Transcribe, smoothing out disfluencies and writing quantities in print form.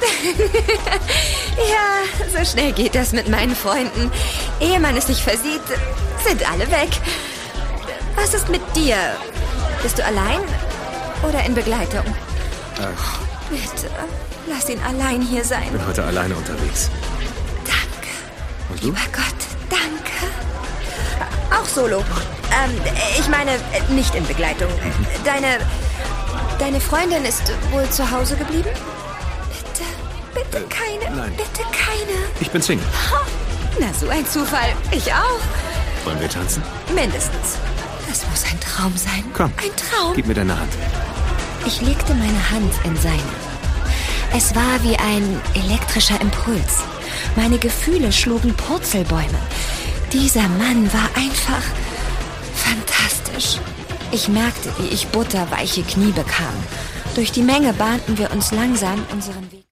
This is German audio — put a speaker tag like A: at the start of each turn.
A: Ja, so schnell geht das mit meinen Freunden. Ehe man es sich versieht, sind alle weg. Was ist mit dir? Bist du allein oder in Begleitung? Bitte, lass ihn allein hier sein.
B: Ich bin heute alleine unterwegs.
A: Danke.
B: Und du?
A: Lieber Gott, danke. Auch solo. Ich meine, nicht in Begleitung. Deine Freundin ist wohl zu Hause geblieben? Bitte keine.
B: Nein.
A: Bitte keine.
B: Ich bin Single.
A: Na, so ein Zufall. Ich auch.
B: Wollen wir tanzen?
A: Mindestens. Das muss ein Traum sein.
B: Komm.
A: Ein Traum.
B: Gib mir deine Hand.
A: Ich legte meine Hand in seine. Es war wie ein elektrischer Impuls. Meine Gefühle schlugen Purzelbäume. Dieser Mann war einfach fantastisch. Ich merkte, wie ich butterweiche Knie bekam. Durch die Menge bahnten wir uns langsam unseren Weg.